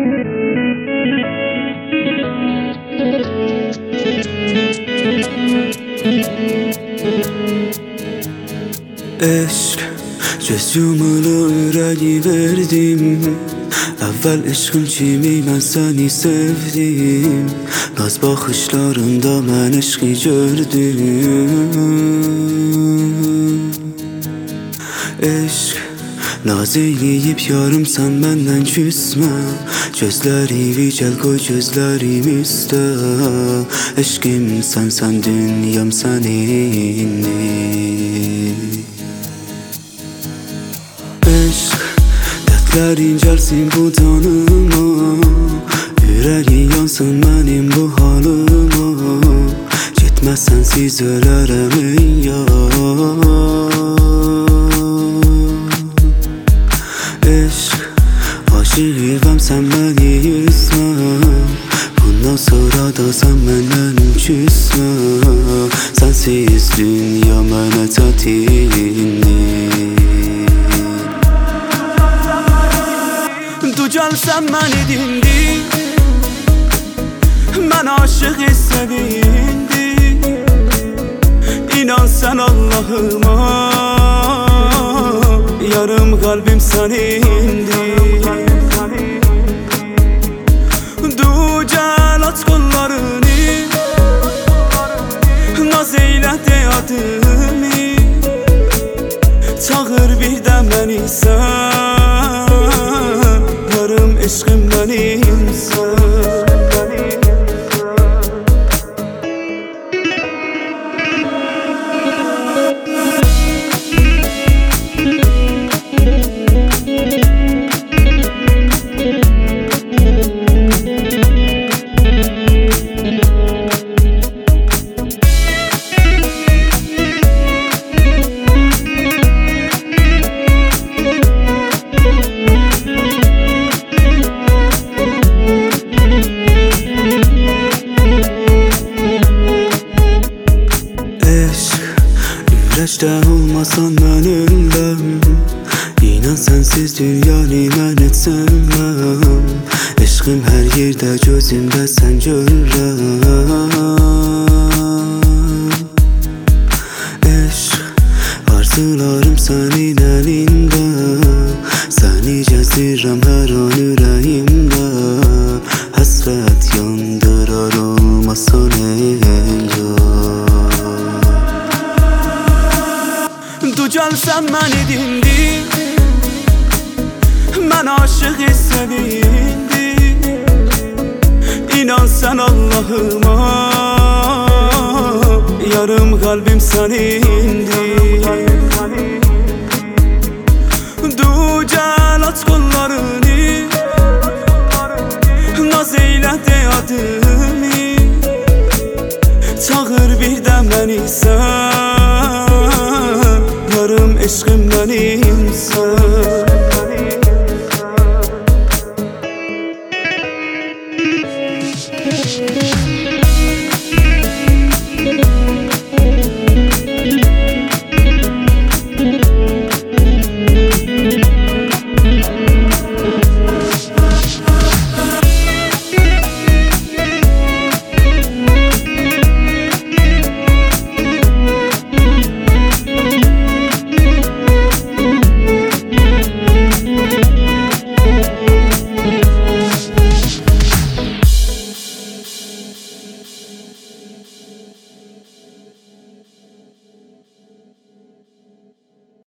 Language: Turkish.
Eşk göz yumulu yüreği verdim. Evvel eşkim kimi ben seni sevdim. Naz bakışlarında ben eşki gördüm. Eşk naz eyleyip yarım sen benden küsme. Gözlerimi gel koy gözlerimizde. Eşkim sen dünyam senindir. Eşk dertlerin gelsin bu canıma. Yüreğin yansın benim bu halıma. Gitmez sensiz ölerim ya. Eşk aşığım sen beni üzme. Bundan sonra da sen benden küsme. Sensiz dünya bana tatildir. Du gel sen beni dindir. Ben aşık sevindim. İnan sen Allah'ıma. Yarım kalbim senindir. Du gel aç kollarını. Naz eyle de adımı. Çağır bir de beni sen. Yarım eşkimden insan. Güneşte olmasan ben ölmem. İnan sensiz dünyanı ben etsemem. Eşkim her yerde gözümde sen görürəm. Eşk arzularım senin elinde. Seni gezdirəm her an yüreğimde. Hasret yandırar olmasan ey yar. Du gel sen beni dindir. Ben aşık sevindim. İnan sen Allah'ıma. Yarım kalbim senindir. Du gel aç kollarını. Naz eyle de adımı. Çağır bir de beni sen.